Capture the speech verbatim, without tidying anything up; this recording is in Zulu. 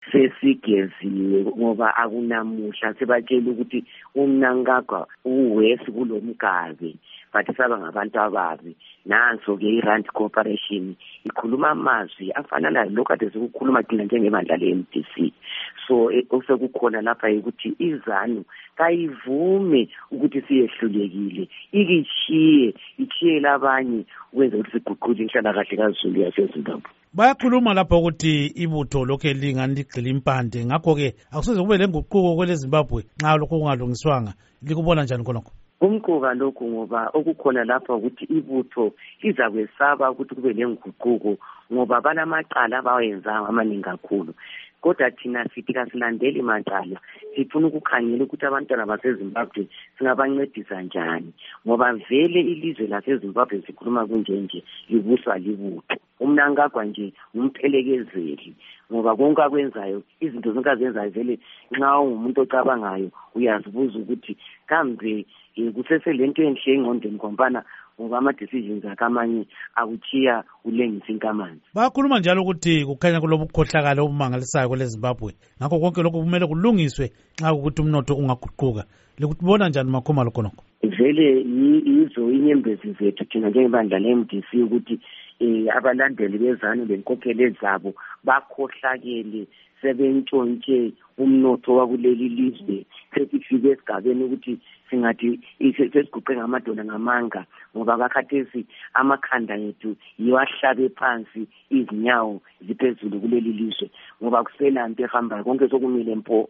sesigeziwe ngoba akunamuhla sebatshela ukuthi uMnangagwa uwesi kulomgabe bathi saba ngabantu ababi. Nanso ke iRand Corporation ikhuluma amazwi afana nalokho kade sikukhuluma thina njengebandla le-M D C. So osekukhona lapha ukuthi izanu kayivume ukuthi siyehlulekile ikichiye ichiye labanye ukwenza ukuthi siguqule inhlalakahle kaZulu yaseZimbabwe. Bayakhuluma lapho ukuthi ibutho lokho lingani ligxila impande, ngakho ke akusoze kube lenguquko kwele Zimbabwe nxa lokho kungalungiswanga. Likubona njani khonokho? Umquka lokhu ngoba okukhona lapha ukuthi ibutho liza kwesaba ukuthi kube lenguquko ngoba banamacala abawenza amaningi kakhulu. Kodwa thina sithi kasilandeli macala, sifuna ukukhangela ukuthi abantwana baseZimbabwe singabancedisa njani ngoba vele ilizwe laseZimbabwe sikhuluma kunjenje libuswa libutho. UMnangagwa nje umphelekezeli ngoba konke akwenzayo izinto zonke azenzayo vele nxa ungumuntu ocabangayo uyazibuza ukuthi kambe kusese lento enhle engqondweni ngombana ngoba ama-decisions akamanye akuchiya ulengisa inkamanzi. Bakhuluma njalo ukuthi kukhanya kulobukhohlakala obumangalisayo kwele Zimbabwe, ngakho konke lokhu kumele kulungiswe nxa ukuthi umnotho ungaguquka. Likubona njani makhoma lokho nokho? Vele yizo inyembezi zethu thina njengebandla le-M D C ukuthi abalandeli bezanu lenkokhelo zabo bakhohlakele sebentshontshe umnotho wakuleli lizwe. Sesifike esigabeni ukuthi singathi sesiguqe ngamadolo ngamanga ngoba kakhathesi amakhanda ethu yiwahlabe phansi izinyawo ziphezulu kuleli lizwe ngoba kuselanto ehambayo konke sokumile mpo.